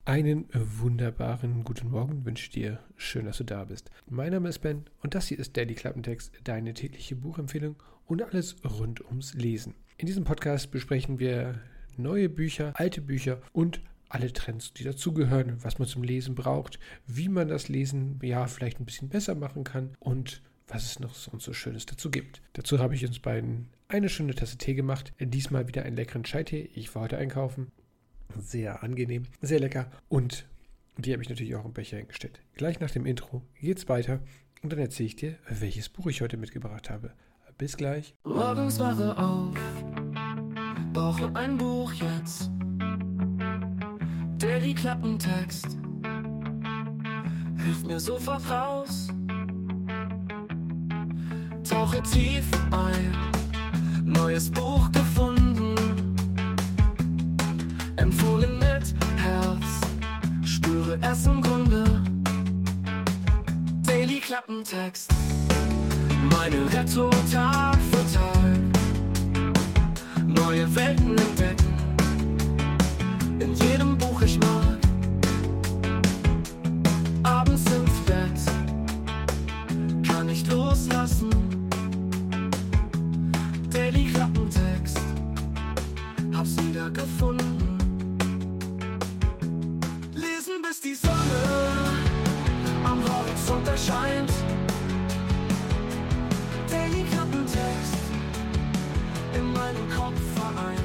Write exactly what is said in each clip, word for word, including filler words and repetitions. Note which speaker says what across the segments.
Speaker 1: Einen wunderbaren guten Morgen wünsche ich dir. Schön, dass du da bist. Mein Name ist Ben und das hier ist Daily Klappentext, deine tägliche Buchempfehlung und alles rund ums Lesen. In diesem Podcast besprechen wir neue Bücher, alte Bücher und alle Trends, die dazugehören, was man zum Lesen braucht, wie man das Lesen ja vielleicht ein bisschen besser machen kann und was es noch sonst so Schönes dazu gibt. Dazu habe ich uns beiden eine schöne Tasse Tee gemacht, diesmal wieder einen leckeren Chai-Tee. Ich war heute einkaufen. Sehr angenehm, sehr lecker und die habe ich natürlich auch im Becher hingestellt. Gleich nach dem Intro geht's weiter und dann erzähle ich dir, welches Buch ich heute mitgebracht habe. Bis gleich.
Speaker 2: Morgens wache auf, brauche ein Buch jetzt. Daily Klappentext hilft mir sofort raus. Tauche tief ein, neues Buch gefunden. Empfohlen mit Herz, spüre es im Grunde. Daily Klappentext, meine Rettung Tag für Tag. Neue Welten entdecken, in jedem Buch ich mag. Abends ins Bett, kann nicht loslassen. Daily Klappentext, hab's wieder gefunden. Bis die Sonne am Horizont erscheint. Daily Klappentext in meinem Kopf vereint.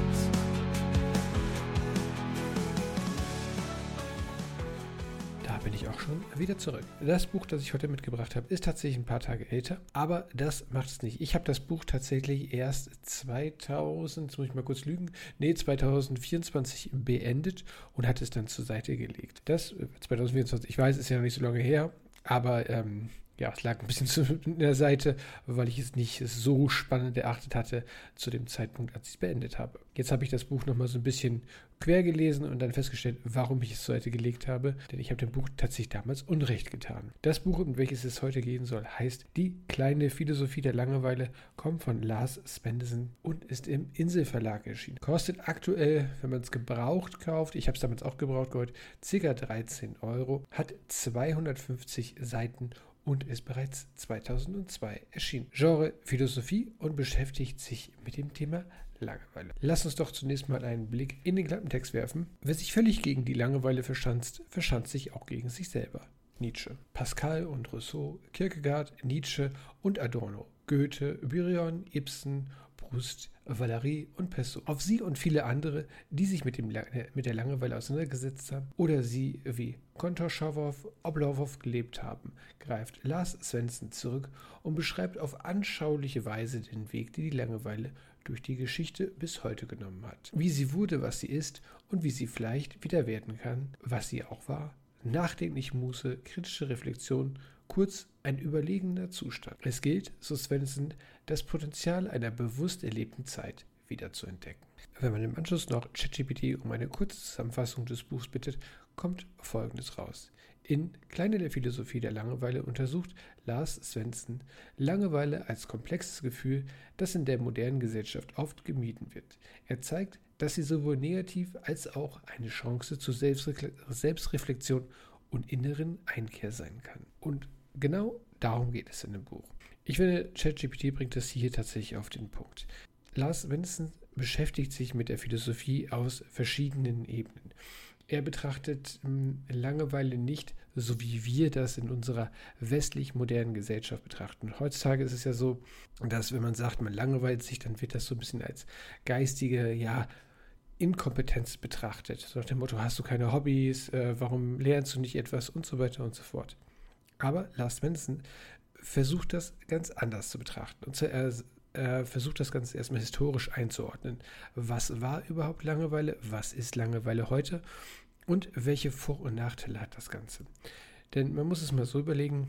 Speaker 1: Da bin ich auch schon wieder zurück. Das Buch, das ich heute mitgebracht habe, ist tatsächlich ein paar Tage älter, aber das macht es nicht. Ich habe das Buch tatsächlich erst zweitausend, jetzt muss ich mal kurz lügen, nee, zwanzig vierundzwanzig beendet und hatte es dann zur Seite gelegt. Das zwanzig vierundzwanzig, ich weiß, ist ja noch nicht so lange her, aber ähm, ja, es lag ein bisschen zu der Seite, weil ich es nicht so spannend erachtet hatte zu dem Zeitpunkt, als ich es beendet habe. Jetzt habe ich das Buch nochmal so ein bisschen quer gelesen und dann festgestellt, warum ich es zur Seite gelegt habe, denn ich habe dem Buch tatsächlich damals Unrecht getan. Das Buch, um welches es heute gehen soll, heißt Die kleine Philosophie der Langeweile, kommt von Lars Svensson und ist im Inselverlag erschienen. Kostet aktuell, wenn man es gebraucht kauft, ich habe es damals auch gebraucht geholt, ca. dreizehn Euro, hat zweihundertfünfzig Seiten und ist bereits zweitausendzwei erschienen. Genre Philosophie und beschäftigt sich mit dem Thema Langeweile. Lass uns doch zunächst mal einen Blick in den Klappentext werfen. Wer sich völlig gegen die Langeweile verschanzt, verschanzt sich auch gegen sich selber. Nietzsche. Pascal und Rousseau, Kierkegaard, Nietzsche und Adorno. Goethe, Byron, Ibsen, Proust, Valéry und Pessoa. Auf sie und viele andere, die sich mit, dem, mit der Langeweile auseinandergesetzt haben oder sie wie Kontoschavow, Oblomov gelebt haben, greift Lars Svensson zurück und beschreibt auf anschauliche Weise den Weg, den die Langeweile durch die Geschichte bis heute genommen hat. Wie sie wurde, was sie ist und wie sie vielleicht wieder werden kann, was sie auch war. Nachdenklich Muße, kritische Reflexion, kurz ein überlegener Zustand. Es gilt, so Svensson, das Potenzial einer bewusst erlebten Zeit wieder zu entdecken. Wenn man im Anschluss noch ChatGPT um eine kurze Zusammenfassung des Buchs bittet, kommt Folgendes raus. In Kleine der Philosophie der Langeweile untersucht Lars Svensson Langeweile als komplexes Gefühl, das in der modernen Gesellschaft oft gemieden wird. Er zeigt, dass sie sowohl negativ als auch eine Chance zur Selbstrefle- Selbstreflexion und inneren Einkehr sein kann. Und genau darum geht es in dem Buch. Ich finde, ChatGPT bringt das hier tatsächlich auf den Punkt. Lars Svensson beschäftigt sich mit der Philosophie aus verschiedenen Ebenen. Er betrachtet mh, Langeweile nicht so, wie wir das in unserer westlich-modernen Gesellschaft betrachten. Heutzutage ist es ja so, dass wenn man sagt, man langweilt sich, dann wird das so ein bisschen als geistige, ja, Inkompetenz betrachtet. So nach dem Motto, hast du keine Hobbys, äh, warum lernst du nicht etwas und so weiter und so fort. Aber Lars Svensson versucht das ganz anders zu betrachten. Und zwar, er, er versucht das Ganze erstmal historisch einzuordnen. Was war überhaupt Langeweile? Was ist Langeweile heute? Und welche Vor- und Nachteile hat das Ganze? Denn man muss es mal so überlegen,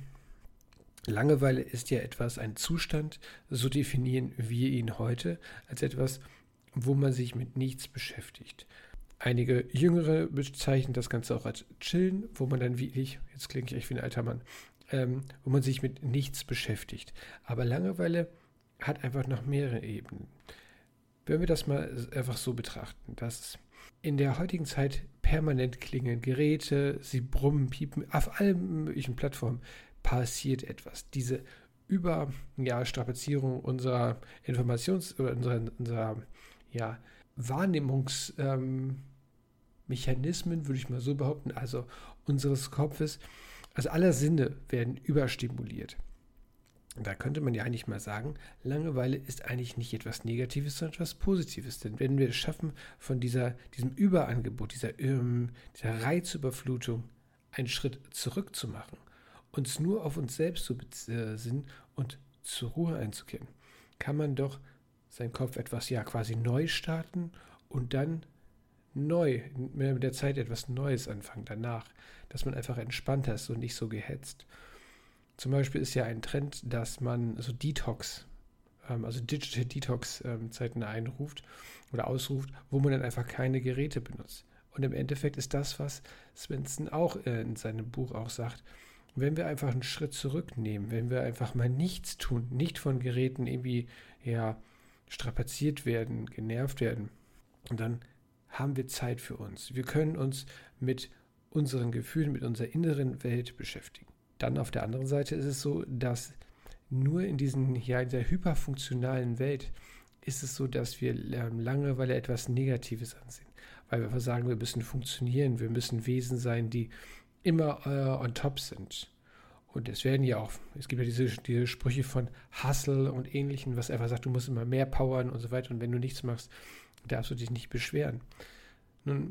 Speaker 1: Langeweile ist ja etwas, ein Zustand, so definieren wir ihn heute, als etwas, wo man sich mit nichts beschäftigt. Einige Jüngere bezeichnen das Ganze auch als Chillen, wo man dann wie ich, jetzt klinge ich echt wie ein alter Mann, ähm, wo man sich mit nichts beschäftigt. Aber Langeweile hat einfach noch mehrere Ebenen. Wenn wir das mal einfach so betrachten, dass in der heutigen Zeit permanent klingeln Geräte, sie brummen, piepen, auf allen möglichen Plattformen passiert etwas. Diese Über, ja, Strapazierung unserer Informations- oder unserer, unserer ja, Wahrnehmungsmechanismen, ähm, würde ich mal so behaupten, also unseres Kopfes, also aller Sinne werden überstimuliert. Da könnte man ja eigentlich mal sagen, Langeweile ist eigentlich nicht etwas Negatives, sondern etwas Positives. Denn wenn wir es schaffen, von dieser, diesem Überangebot, dieser, ähm, dieser Reizüberflutung einen Schritt zurück zu machen, uns nur auf uns selbst zu besinnen und zur Ruhe einzukehren, kann man doch seinen Kopf etwas ja quasi neu starten und dann neu, mit der Zeit etwas Neues anfangen danach, dass man einfach entspannter ist und nicht so gehetzt. Zum Beispiel ist ja ein Trend, dass man so Detox, ähm, also Digital Detox ähm, Zeiten einruft oder ausruft, wo man dann einfach keine Geräte benutzt. Und im Endeffekt ist das, was Svensson auch äh, in seinem Buch auch sagt, wenn wir einfach einen Schritt zurücknehmen, wenn wir einfach mal nichts tun, nicht von Geräten irgendwie ja, strapaziert werden, genervt werden, und dann haben wir Zeit für uns. Wir können uns mit unseren Gefühlen, mit unserer inneren Welt beschäftigen. Dann auf der anderen Seite ist es so, dass nur in diesen, ja, in dieser hyperfunktionalen Welt ist es so, dass wir ähm, Langeweile etwas Negatives ansehen. Weil wir einfach sagen, wir müssen funktionieren, wir müssen Wesen sein, die immer äh, on top sind. Und es werden ja auch, es gibt ja diese, diese Sprüche von Hustle und Ähnlichem, was einfach sagt, du musst immer mehr powern und so weiter. Und wenn du nichts machst, darfst du dich nicht beschweren. Nun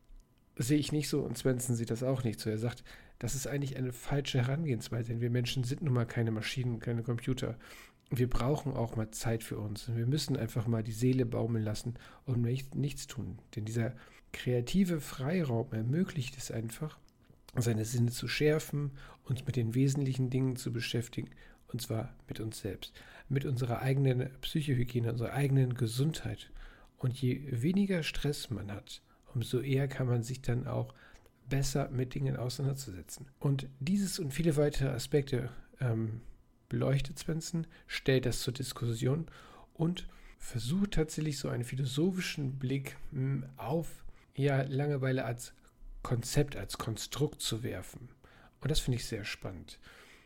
Speaker 1: sehe ich nicht so und Svensson sieht das auch nicht so. Er sagt, das ist eigentlich eine falsche Herangehensweise, denn wir Menschen sind nun mal keine Maschinen, keine Computer. Wir brauchen auch mal Zeit für uns. Und wir müssen einfach mal die Seele baumeln lassen und nicht, nichts tun. Denn dieser kreative Freiraum ermöglicht es einfach, seine Sinne zu schärfen, uns mit den wesentlichen Dingen zu beschäftigen, und zwar mit uns selbst, mit unserer eigenen Psychohygiene, unserer eigenen Gesundheit. Und je weniger Stress man hat, umso eher kann man sich dann auch besser mit Dingen auseinanderzusetzen. Und dieses und viele weitere Aspekte ähm, beleuchtet Svensson, stellt das zur Diskussion und versucht tatsächlich so einen philosophischen Blick mh, auf ja, Langeweile als Konzept, als Konstrukt zu werfen. Und das finde ich sehr spannend.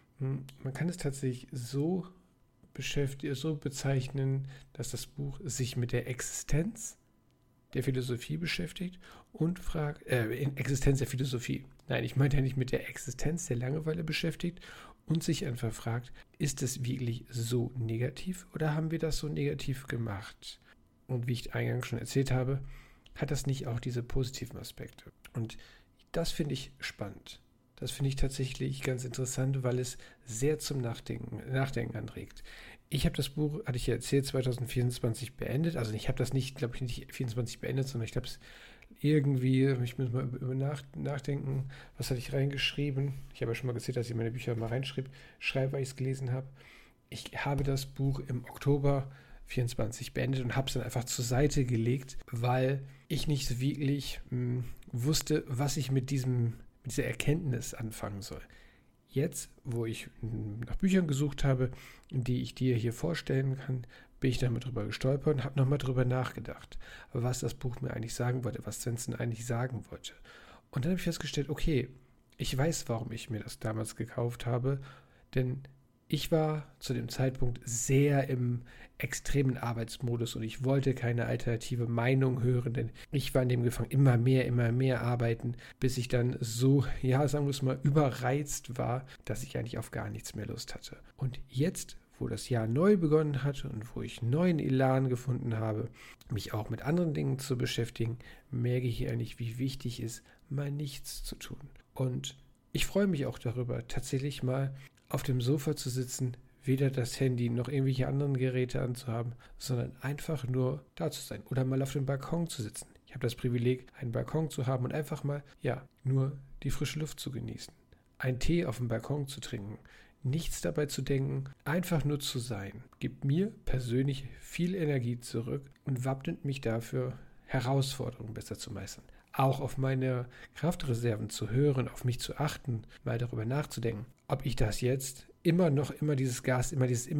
Speaker 1: Man kann es tatsächlich so beschäftigen, so bezeichnen, dass das Buch sich mit der Existenz der Philosophie beschäftigt und fragt, äh, in Existenz der Philosophie. Nein, ich meine ja nicht mit der Existenz der Langeweile beschäftigt und sich einfach fragt, ist es wirklich so negativ oder haben wir das so negativ gemacht? Und wie ich eingangs schon erzählt habe, hat das nicht auch diese positiven Aspekte? Und das finde ich spannend. Das finde ich tatsächlich ganz interessant, weil es sehr zum Nachdenken, Nachdenken anregt. Ich habe das Buch, hatte ich ja erzählt, zwanzig vierundzwanzig beendet. Also ich habe das nicht, glaube ich, nicht vierundzwanzig beendet, sondern ich habe es irgendwie, ich muss mal über nach, nachdenken, was hatte ich reingeschrieben. Ich habe ja schon mal erzählt, dass ich meine Bücher mal reinschrieb, schreibe, weil ich es gelesen habe. Ich habe das Buch im Oktober vierundzwanzig beendet und habe es dann einfach zur Seite gelegt, weil ich nicht wirklich mh, wusste, was ich mit diesem, mit dieser Erkenntnis anfangen soll. Jetzt, wo ich nach Büchern gesucht habe, die ich dir hier vorstellen kann, bin ich damit drüber gestolpert und habe nochmal drüber nachgedacht, was das Buch mir eigentlich sagen wollte, was Svensson eigentlich sagen wollte. Und dann habe ich festgestellt, okay, ich weiß, warum ich mir das damals gekauft habe, denn ich war zu dem Zeitpunkt sehr im extremen Arbeitsmodus und ich wollte keine alternative Meinung hören, denn ich war in dem gefangen, immer mehr, immer mehr arbeiten, bis ich dann so, ja, sagen wir es mal, überreizt war, dass ich eigentlich auf gar nichts mehr Lust hatte. Und jetzt, wo das Jahr neu begonnen hat und wo ich neuen Elan gefunden habe, mich auch mit anderen Dingen zu beschäftigen, merke ich eigentlich, wie wichtig es ist, mal nichts zu tun. Und ich freue mich auch darüber, tatsächlich mal auf dem Sofa zu sitzen, weder das Handy noch irgendwelche anderen Geräte anzuhaben, sondern einfach nur da zu sein oder mal auf dem Balkon zu sitzen. Ich habe das Privileg, einen Balkon zu haben und einfach mal, ja, nur die frische Luft zu genießen. Einen Tee auf dem Balkon zu trinken, nichts dabei zu denken, einfach nur zu sein. Gibt mir persönlich viel Energie zurück und wappnet mich dafür, Herausforderungen besser zu meistern. Auch auf meine Kraftreserven zu hören, auf mich zu achten, mal darüber nachzudenken, ob ich das jetzt immer noch, immer dieses Gas, immer dieses immer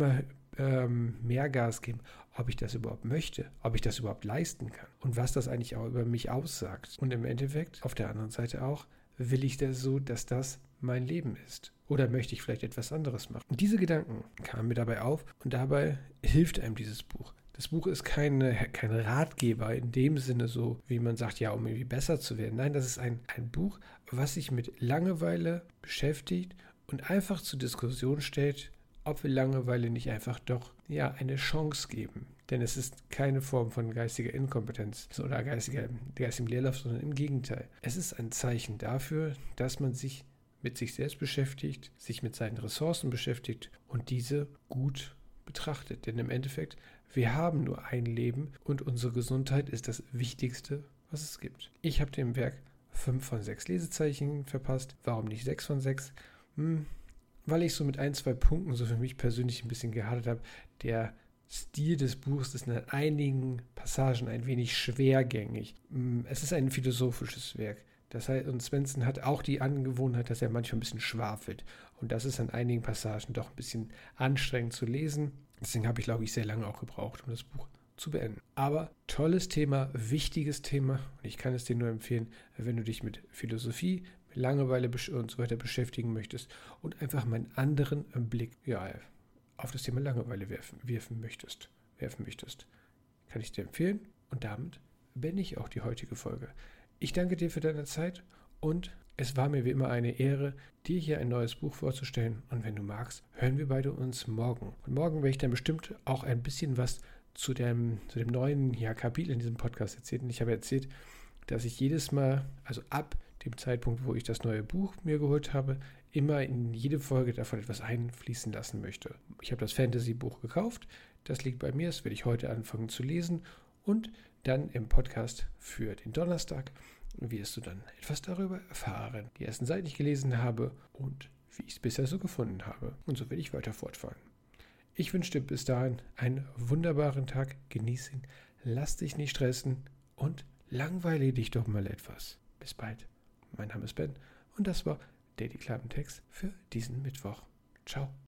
Speaker 1: ähm, mehr Gas geben, ob ich das überhaupt möchte, ob ich das überhaupt leisten kann und was das eigentlich auch über mich aussagt. Und im Endeffekt, auf der anderen Seite auch, will ich das so, dass das mein Leben ist? Oder möchte ich vielleicht etwas anderes machen? Und diese Gedanken kamen mir dabei auf und dabei hilft einem dieses Buch. Das Buch ist keine, kein Ratgeber in dem Sinne so, wie man sagt, ja, um irgendwie besser zu werden. Nein, das ist ein, ein Buch, was sich mit Langeweile beschäftigt und einfach zur Diskussion stellt, ob wir Langeweile nicht einfach doch ja eine Chance geben. Denn es ist keine Form von geistiger Inkompetenz oder geistiger, geistigem Leerlauf, sondern im Gegenteil. Es ist ein Zeichen dafür, dass man sich mit sich selbst beschäftigt, sich mit seinen Ressourcen beschäftigt und diese gut betrachtet. Denn im Endeffekt, wir haben nur ein Leben und unsere Gesundheit ist das Wichtigste, was es gibt. Ich habe dem Werk fünf von sechs Lesezeichen verpasst. Warum nicht sechs von sechs? Hm, weil ich so mit ein, zwei Punkten so für mich persönlich ein bisschen gehadert habe. Der Stil des Buchs ist in einigen Passagen ein wenig schwergängig. Es ist ein philosophisches Werk. Das heißt, und Svensson hat auch die Angewohnheit, dass er manchmal ein bisschen schwafelt. Und das ist an einigen Passagen doch ein bisschen anstrengend zu lesen. Deswegen habe ich, glaube ich, sehr lange auch gebraucht, um das Buch zu beenden. Aber tolles Thema, wichtiges Thema. Und ich kann es dir nur empfehlen, wenn du dich mit Philosophie, mit Langeweile und so weiter beschäftigen möchtest und einfach mal einen anderen Blick ja, auf das Thema Langeweile werfen, werfen möchtest, werfen möchtest. Kann ich dir empfehlen. Und damit beende ich auch die heutige Folge. Ich danke dir für deine Zeit und es war mir wie immer eine Ehre, dir hier ein neues Buch vorzustellen. Und wenn du magst, hören wir beide uns morgen. Und morgen werde ich dann bestimmt auch ein bisschen was zu dem, zu dem neuen ja, Kapitel in diesem Podcast erzählen. Ich habe erzählt, dass ich jedes Mal, also ab dem Zeitpunkt, wo ich das neue Buch mir geholt habe, immer in jede Folge davon etwas einfließen lassen möchte. Ich habe das Fantasy-Buch gekauft, das liegt bei mir, das werde ich heute anfangen zu lesen und dann im Podcast für den Donnerstag wirst du dann etwas darüber erfahren, die ersten Seiten, die ich gelesen habe und wie ich es bisher so gefunden habe. Und so werde ich weiter fortfahren. Ich wünsche dir bis dahin einen wunderbaren Tag, genieß ihn, lass dich nicht stressen und langweile dich doch mal etwas. Bis bald. Mein Name ist Ben und das war Daily Klappentext für diesen Mittwoch. Ciao.